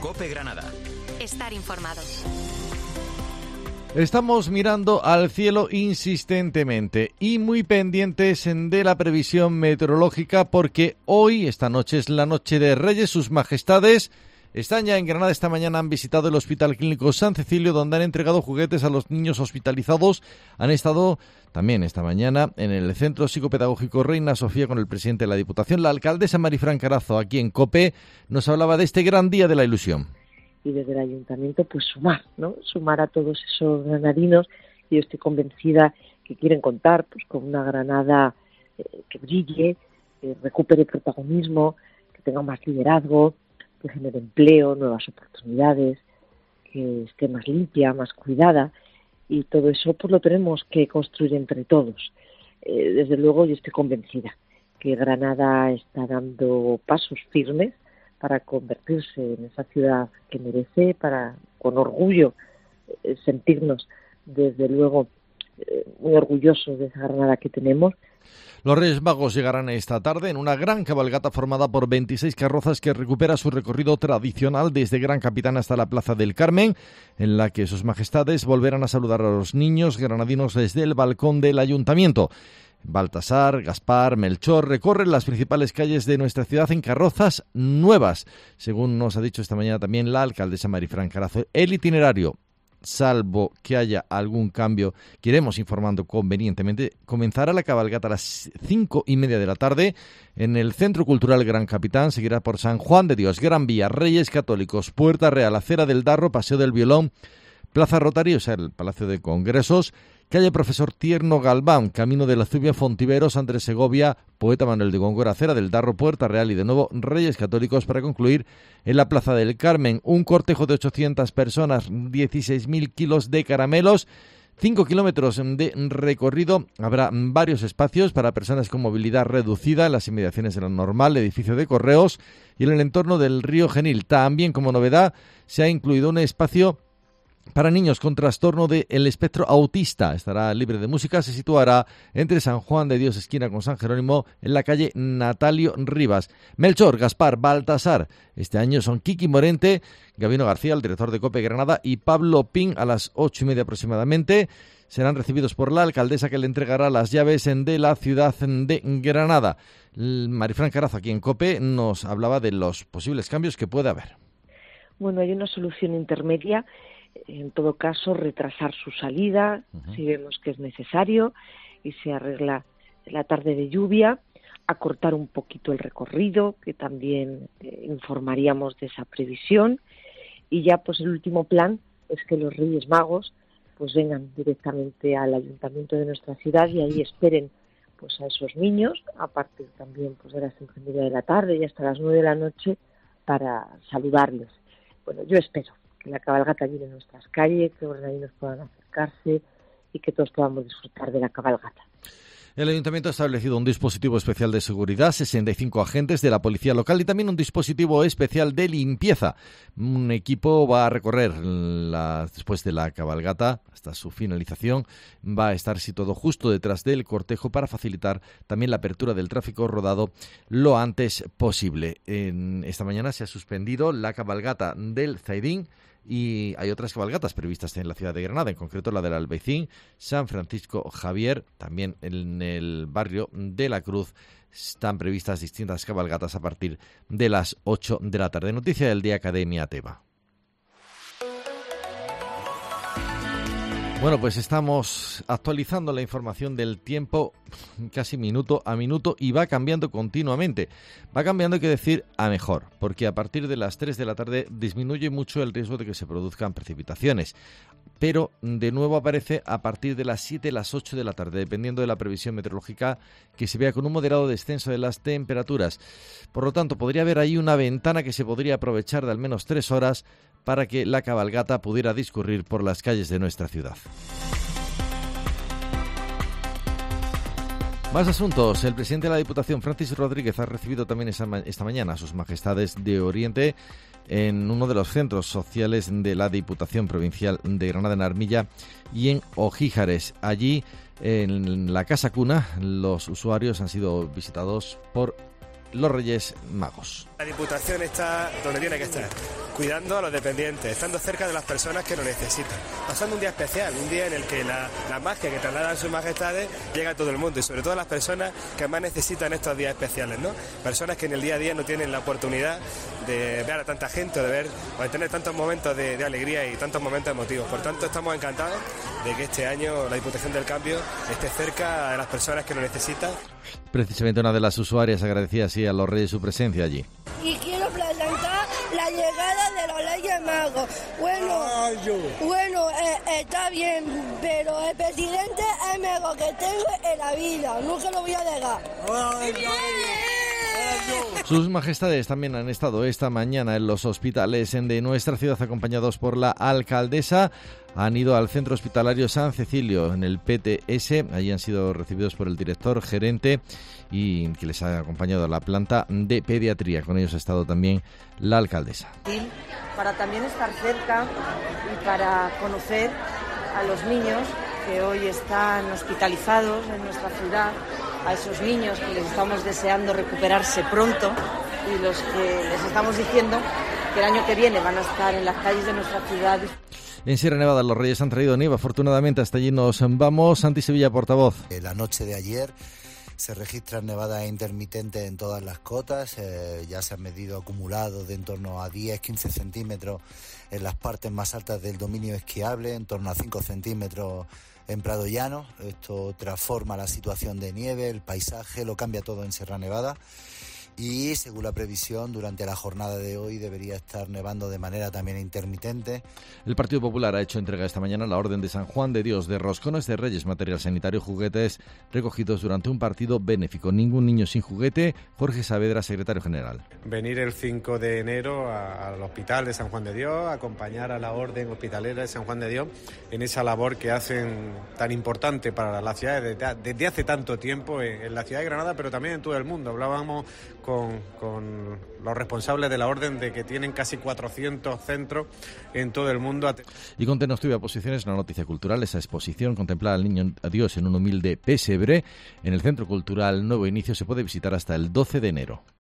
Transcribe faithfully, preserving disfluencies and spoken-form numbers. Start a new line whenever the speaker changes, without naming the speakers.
COPE Granada.
Estar informado.
Estamos mirando al cielo insistentemente y muy pendientes de la previsión meteorológica porque hoy, esta noche, es la noche de Reyes. Sus majestades están ya en Granada. Esta mañana han visitado el Hospital Clínico San Cecilio, donde han entregado juguetes a los niños hospitalizados. Han estado también esta mañana en el Centro Psicopedagógico Reina Sofía con el presidente de la Diputación. La alcaldesa Marifran Carazo, aquí en COPE, nos hablaba de este gran día de la ilusión.
Y desde el ayuntamiento, pues sumar, ¿no? Sumar a todos esos granadinos. Y yo estoy convencida que quieren contar pues con una Granada eh, que brille, que recupere protagonismo, que tenga más liderazgo, que genere empleo, nuevas oportunidades, que esté más limpia, más cuidada. Y todo eso pues lo tenemos que construir entre todos. Eh, desde luego yo estoy convencida que Granada está dando pasos firmes para convertirse en esa ciudad que merece, para con orgullo eh, sentirnos desde luego eh, muy orgullosos de esa Granada que tenemos.
Los Reyes Magos llegarán esta tarde en una gran cabalgata formada por veintiséis carrozas que recupera su recorrido tradicional desde Gran Capitán hasta la Plaza del Carmen, en la que sus majestades volverán a saludar a los niños granadinos desde el balcón del ayuntamiento. Baltasar, Gaspar, Melchor recorren las principales calles de nuestra ciudad en carrozas nuevas, según nos ha dicho esta mañana también la alcaldesa Marifran Carazo. El itinerario, salvo que haya algún cambio que iremos informando convenientemente, comenzará la cabalgata a las cinco y media de la tarde en el Centro Cultural Gran Capitán, seguirá por San Juan de Dios, Gran Vía, Reyes Católicos, Puerta Real, Acera del Darro, Paseo del Violón, Plaza Rotario, o sea, el Palacio de Congresos, calle Profesor Tierno Galván, Camino de la Zubia, Fontiveros, Andrés Segovia, Poeta Manuel de Góngora, Acera del Darro, Puerta Real y de nuevo Reyes Católicos, para concluir en la Plaza del Carmen. Un cortejo de ochocientas personas, dieciséis mil kilos de caramelos, cinco kilómetros de recorrido. Habrá varios espacios para personas con movilidad reducida en las inmediaciones del normal edificio de correos y en el entorno del río Genil. También, como novedad, se ha incluido un espacio para niños con trastorno del espectro autista. Estará libre de música, se situará entre San Juan de Dios, esquina con San Jerónimo, en la calle Natalio Rivas. Melchor, Gaspar, Baltasar, este año son Kiki Morente, Gabino García, el director de COPE Granada, y Pablo Pin, a las ocho y media aproximadamente. Serán recibidos por la alcaldesa, que le entregará las llaves de la ciudad de Granada. Marifran Carazo, aquí en COPE, nos hablaba de los posibles cambios que puede haber.
Bueno, hay una solución intermedia. En todo caso, retrasar su salida, uh-huh. si vemos que es necesario, y se arregla la tarde de lluvia, acortar un poquito el recorrido, que también eh, informaríamos de esa previsión, y ya pues el último plan es que los Reyes Magos pues vengan directamente al ayuntamiento de nuestra ciudad y ahí esperen pues a esos niños, a partir también pues de las cinco y media de la tarde y hasta las nueve de la noche, para saludarles. Bueno, yo espero que la cabalgata llene nuestras calles, que los granadinos puedan acercarse y que todos podamos disfrutar de la cabalgata.
El Ayuntamiento ha establecido un dispositivo especial de seguridad, sesenta y cinco agentes de la policía local y también un dispositivo especial de limpieza. Un equipo va a recorrer la, después de la cabalgata hasta su finalización. Va a estar situado justo detrás del cortejo para facilitar también la apertura del tráfico rodado lo antes posible. En esta mañana se ha suspendido la cabalgata del Zaidín y hay otras cabalgatas previstas en la ciudad de Granada, en concreto la del Albaicín, San Francisco Javier, también en el barrio de la Cruz están previstas distintas cabalgatas a partir de las ocho de la tarde. Noticia del día, Academia Teba. Bueno, pues estamos actualizando la información del tiempo casi minuto a minuto y va cambiando continuamente. Va cambiando, hay que decir, a mejor, porque a partir de las tres de la tarde disminuye mucho el riesgo de que se produzcan precipitaciones. Pero de nuevo aparece a partir de las siete, las ocho de la tarde, dependiendo de la previsión meteorológica, que se vea con un moderado descenso de las temperaturas. Por lo tanto, podría haber ahí una ventana que se podría aprovechar de al menos tres horas para que la cabalgata pudiera discurrir por las calles de nuestra ciudad. Más asuntos. El presidente de la Diputación, Francis Rodríguez, ha recibido también esa ma- esta mañana a sus majestades de Oriente en uno de los centros sociales de la Diputación Provincial de Granada, en Armilla y en Ojíjares. Allí, en la Casa Cuna, los usuarios han sido visitados por los Reyes Magos.
La Diputación está donde tiene que estar, cuidando a los dependientes, estando cerca de las personas que lo necesitan, pasando un día especial, un día en el que la, la magia que trasladan sus majestades llega a todo el mundo y sobre todo a las personas que más necesitan estos días especiales, ¿no? Personas que en el día a día no tienen la oportunidad de ver a tanta gente o de ver o de tener tantos momentos de, de alegría y tantos momentos emotivos. Por tanto, estamos encantados de que este año la Diputación del Cambio esté cerca de las personas que lo necesitan.
Precisamente una de las usuarias agradecía así a los Reyes su presencia allí.
Y quiero presentar la llegada de los Reyes Magos. Bueno, bueno eh, está bien, pero el presidente es el mejor que tengo en la vida. Nunca lo voy a dejar.
Sus majestades también han estado esta mañana en los hospitales de nuestra ciudad acompañados por la alcaldesa. Han ido al centro hospitalario San Cecilio en el P T S. Allí han sido recibidos por el director gerente y que les ha acompañado a la planta de pediatría. Con ellos ha estado también la alcaldesa.
Para también estar cerca y para conocer a los niños que hoy están hospitalizados en nuestra ciudad, a esos niños que les estamos deseando recuperarse pronto y los que les estamos diciendo que el año que viene van a estar en las calles de nuestra ciudad.
En Sierra Nevada los Reyes han traído nieve, afortunadamente hasta allí nos vamos. Santi Sevilla, portavoz.
La noche de ayer se registran nevadas intermitentes en todas las cotas, eh, ya se han medido acumulados de en torno a diez a quince centímetros en las partes más altas del dominio esquiable, en torno a cinco centímetros en Prado Llano. Esto transforma la situación de nieve, el paisaje, lo cambia todo en Sierra Nevada. Y según la previsión, durante la jornada de hoy debería estar nevando de manera también intermitente.
El Partido Popular ha hecho entrega esta mañana a la Orden de San Juan de Dios de roscones de Reyes, material sanitario y juguetes recogidos durante un partido benéfico. Ningún niño sin juguete. Jorge Saavedra, secretario general.
Venir el cinco de enero a, al Hospital de San Juan de Dios, acompañar a la Orden Hospitalera de San Juan de Dios en esa labor que hacen tan importante para la ciudad desde, desde hace tanto tiempo en, en la ciudad de Granada, pero también en todo el mundo. Hablábamos Con, con los responsables de la Orden de que tienen casi cuatrocientos centros en todo el mundo.
Y con Tenochtibia Posiciones, una noticia cultural, esa exposición contemplar al niño Dios en un humilde pesebre en el Centro Cultural Nuevo Inicio se puede visitar hasta el doce de enero.